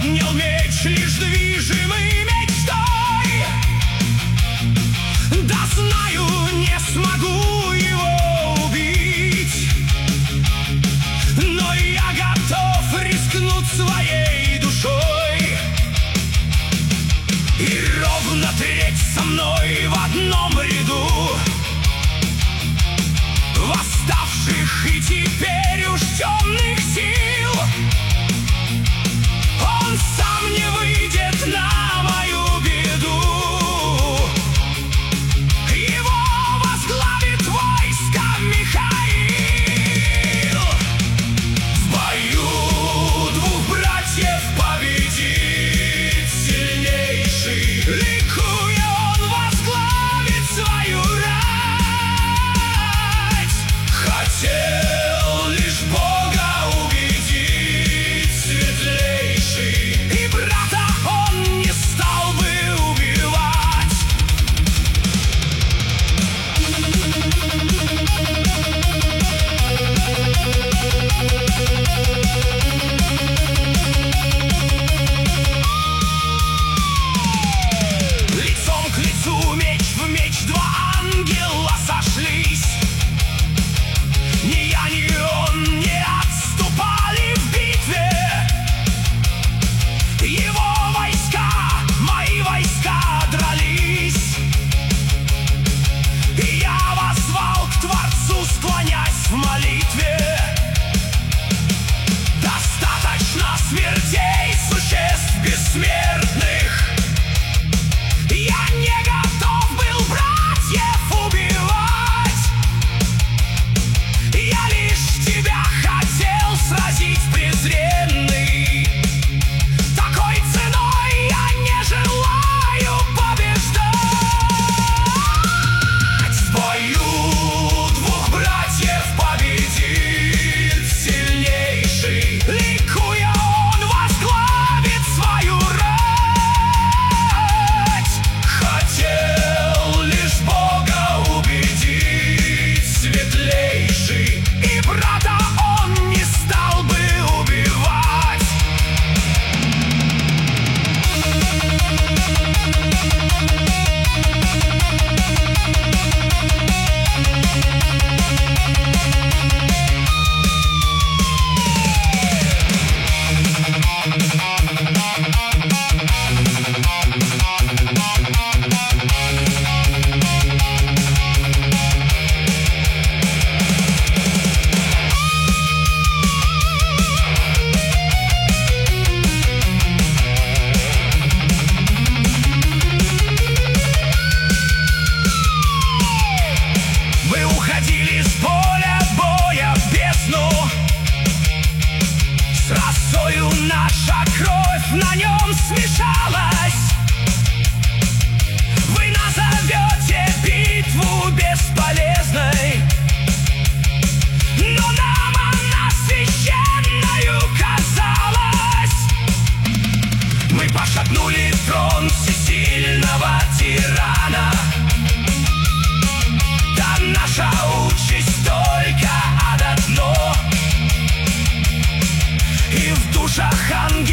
поднял меч, лишь движимый мечтой. Да знаю, не смогу его убить, но я готов рискнуть своей душой. И ровно треть со мной в одном ряду восставших и теперь уж темных сил. Он сам не выйдет на мою беду. Его возглавит войско Михаил. В бою двух братьев победит сильнейший. Ликуя, он возглавит свою рать. Хотел лишь Бога убедить светлейший, и брата он не стал бы убивать. Лицом к лицу, меч в меч, два ангела сошлись. Ни я, ни он не отступали в битве. Его войска, мои войска дрались. И я воззвал к Творцу, склонясь в молитве. Достаточно смертей существ бессмертных. Я не готов был братьев убивать. Я лишь тебя хотел сразить, презренный. Такой ценой я не желаю побеждать. В бою двух братьев победит сильнейший. Ликуя, он возглавит свою рать. Хотел лишь Бога убедить светлейший, и брата он не стал бы убивать. Мы уходили с поля боя в бездну. С росою наша кровь на нем смешалась. Вы назовете битву бесполезной, но нам она священною казалась. Мы пошатнули трон всесильного тирана. Да наша участь только ад одно. И в душах ангелов